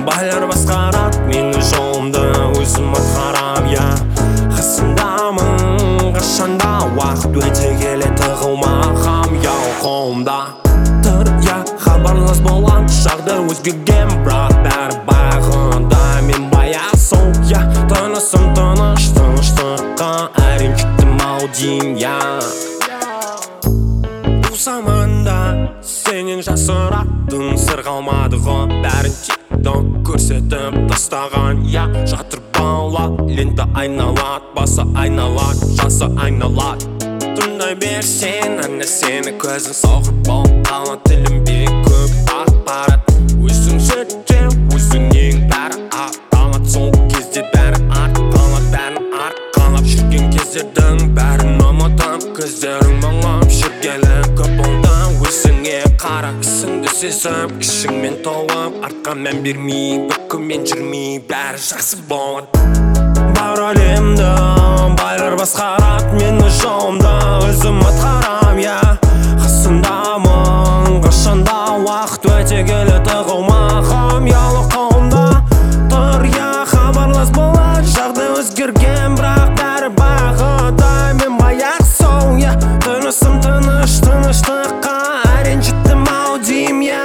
байлар басқарады мені жолымды өзім атқарам, я қасымдамын қашанда уақыт өте келе тығылма қам яу қолымда тұр, я хабарлас болам жағдай өзгерген бірақ бәрі бағында мен баяқ сол, я тынысым тыныш тыныштыққа әрең жеттім ау деймін, я бұл заманда сенен жасыратын сыр қалмады ғой, бәрін тикток көрсетіп тастаған, я жатыр бала лента айналады, басы айналады, жасы айналады. Тыңдай берсең әне сені көзің соғып болып қалады, тілімбе көп ақпарат өзің зерттеу өзіңнен бәрі ақталады, сол кезде бәрі артқалады, бәрін арқалап жүрген кездердің бәрін ұмытам, көздерің мұңлап жүргелі көп болды, өзіңе қара ісіңді сезіп ішіңмен толып артқа мән бермей бүкімен жүрмей бәрі жақсы болады. Бар әлемді байлар басқарады мені жолымда өзім атқарам, я қасымдамын қашанда уақыт өте келе тығылмағым ұялы қолымда тұр, я хабарлас болады жағдай өзгерген бірақ бәрі бағыда мен баяқ сол, я тынысым тыныш тыныштыққа әрең жеттім ау деймін, я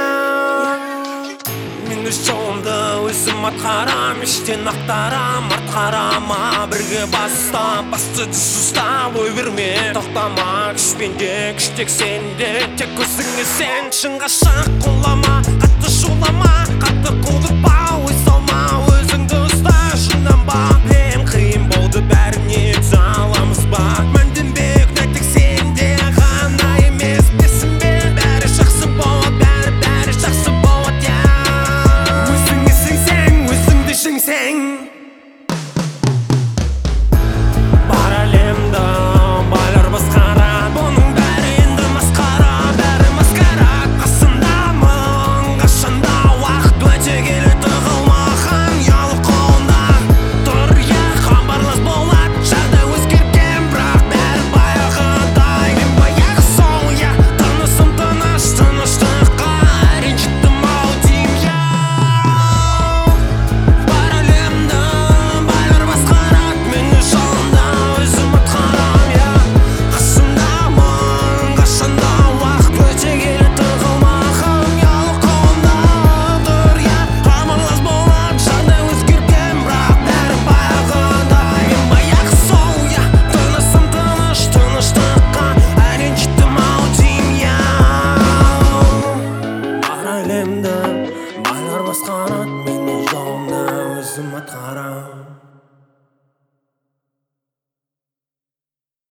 мен өз жолымды өзім атқарам, іштен ақтарам артқарама бірге бастап бастыды ұстап ой берме тоқтама күшпенде күштек сенде тек өзіңе сен шыңға шық құлама қатты шулама қатты құлдыртпа ой салма өзіңді ұста жинанба білем қиын болды бәріне түзе аламыз ба мәнденбек тек сенде ғана емес білесің бе бәрі жақсы болады бәрі жақсы болады, я өзіңе сенсең өзіңді жеңсең байлар басқарады мені жолымда өзім атқарам.